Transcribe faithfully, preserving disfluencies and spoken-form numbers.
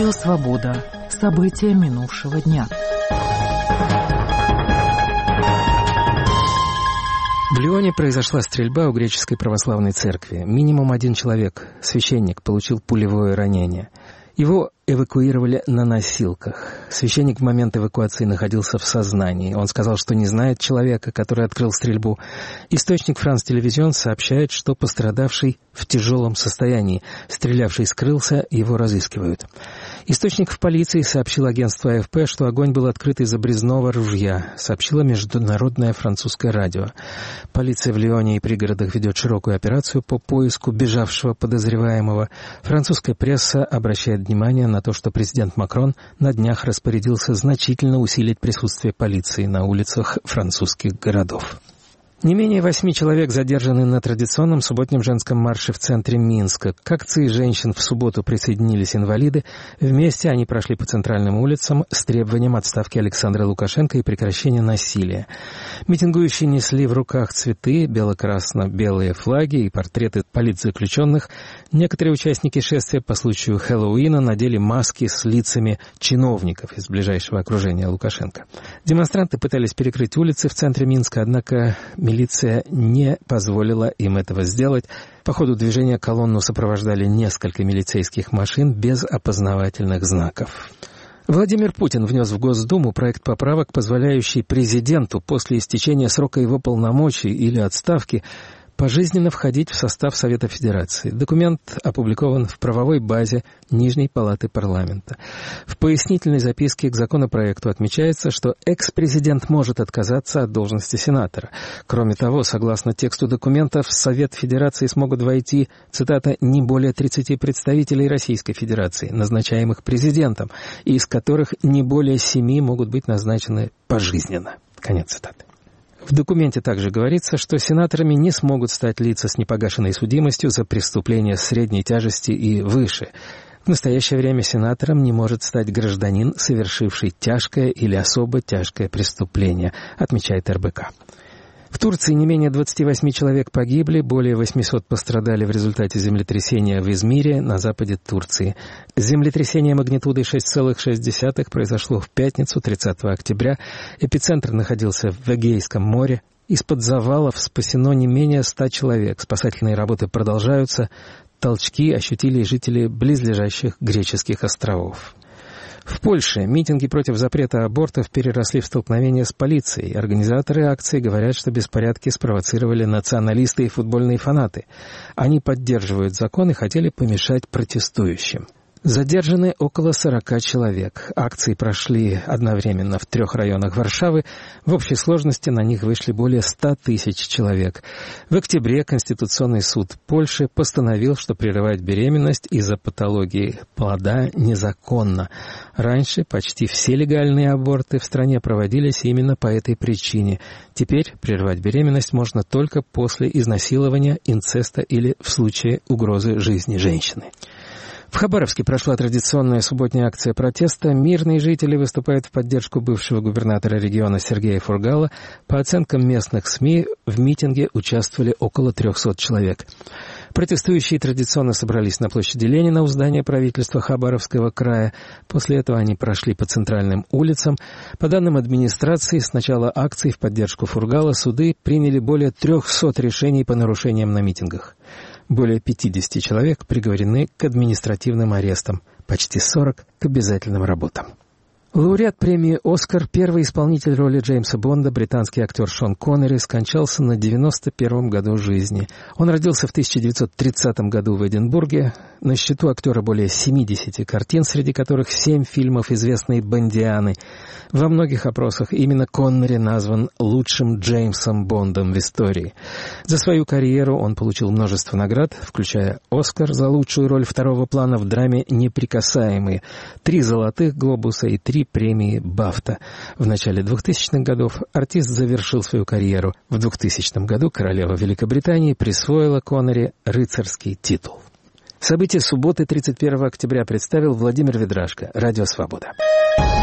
Радио «Свобода». События минувшего дня. В Лионе произошла стрельба у греческой православной церкви. Минимум один человек, священник, получил пулевое ранение. Его эвакуировали на носилках. Священник в момент эвакуации находился в сознании. Он сказал, что не знает человека, который открыл стрельбу. Источник «Франс Телевизион» сообщает, что пострадавший в тяжелом состоянии. Стрелявший скрылся, его разыскивают. Источник в полиции сообщил агентству А Эф Пэ, что огонь был открыт из обрезного ружья, сообщило международное французское радио. Полиция в Лионе и пригородах ведет широкую операцию по поиску бежавшего подозреваемого. Французская пресса обращает внимание на то, что президент Макрон на днях распорядился значительно усилить присутствие полиции на улицах французских городов. Не менее восьми человек задержаны на традиционном субботнем женском марше в центре Минска. К акции женщин в субботу присоединились инвалиды. Вместе они прошли по центральным улицам с требованием отставки Александра Лукашенко и прекращения насилия. Митингующие несли в руках цветы, бело-красно-белые флаги и портреты политзаключенных. Некоторые участники шествия по случаю Хэллоуина надели маски с лицами чиновников из ближайшего окружения Лукашенко. Демонстранты пытались перекрыть улицы в центре Минска, однако милиция не позволила им этого сделать. По ходу движения колонну сопровождали несколько милицейских машин без опознавательных знаков. Владимир Путин внес в Госдуму проект поправок, позволяющий президенту после истечения срока его полномочий или отставки пожизненно входить в состав Совета Федерации. Документ опубликован в правовой базе Нижней палаты парламента. В пояснительной записке к законопроекту отмечается, что экс-президент может отказаться от должности сенатора. Кроме того, согласно тексту документа, в Совет Федерации смогут войти, цитата, «не более тридцати представителей Российской Федерации, назначаемых президентом, из которых не более семи могут быть назначены пожизненно». Конец цитаты. В документе также говорится, что сенаторами не смогут стать лица с непогашенной судимостью за преступления средней тяжести и выше. В настоящее время сенатором не может стать гражданин, совершивший тяжкое или особо тяжкое преступление, отмечает Эр Бэ Ка. В Турции не менее двадцати восьми человек погибли, более восьмисот пострадали в результате землетрясения в Измире на западе Турции. Землетрясение магнитудой шесть целых шесть десятых произошло в пятницу, тридцатого октября. Эпицентр находился в Эгейском море. Из-под завалов спасено не менее ста человек. Спасательные работы продолжаются. Толчки ощутили и жители близлежащих греческих островов. В Польше митинги против запрета абортов переросли в столкновения с полицией. Организаторы акции говорят, что беспорядки спровоцировали националисты и футбольные фанаты. Они поддерживают закон и хотели помешать протестующим. Задержаны около сорока человек. Акции прошли одновременно в трех районах Варшавы. В общей сложности на них вышли более ста тысяч человек. В октябре Конституционный суд Польши постановил, что прерывать беременность из-за патологии плода незаконно. Раньше почти все легальные аборты в стране проводились именно по этой причине. Теперь прервать беременность можно только после изнасилования, инцеста или в случае угрозы жизни женщины. В Хабаровске прошла традиционная субботняя акция протеста. Мирные жители выступают в поддержку бывшего губернатора региона Сергея Фургала. По оценкам местных СМИ, в митинге участвовали около трехсот человек. Протестующие традиционно собрались на площади Ленина у здания правительства Хабаровского края. После этого они прошли по центральным улицам. По данным администрации, с начала акции в поддержку Фургала суды приняли более трехсот решений по нарушениям на митингах. Более пятидесяти человек приговорены к административным арестам, почти сорок к обязательным работам. Лауреат премии «Оскар», первый исполнитель роли Джеймса Бонда, британский актер Шон Коннери, скончался на девяносто первом году жизни. Он родился в тысяча девятьсот тридцатом году в Эдинбурге. На счету актера более семидесяти картин, среди которых семь фильмов известной «Бондианы». Во многих опросах именно Коннери назван лучшим Джеймсом Бондом в истории. За свою карьеру он получил множество наград, включая «Оскар» за лучшую роль второго плана в драме «Неприкасаемые», три «Золотых глобуса» и три премии «Бафта». В начале двухтысячных годов артист завершил свою карьеру. В двухтысячном году королева Великобритании присвоила Коннери рыцарский титул. События субботы, тридцать первого октября, представил Владимир Ведрашко. Радио «Свобода».